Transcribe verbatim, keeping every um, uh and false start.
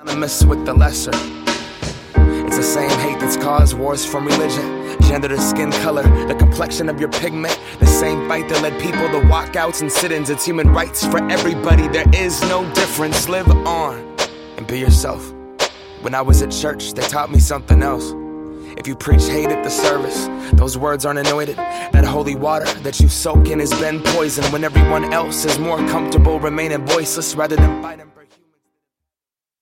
Anonymous with the lesser. It's the same hate that's caused wars from religion, gender to skin color, the complexion of your pigment. The same fight that led people to walkouts and sit-ins. It's human rights for everybody. There is no difference. Live on and be yourself. When I was at church, they taught me something else. If you preach hate at the service, those words aren't anointed. That holy water that you soak in has been poisoned when everyone else is more comfortable remaining voiceless rather than fighting.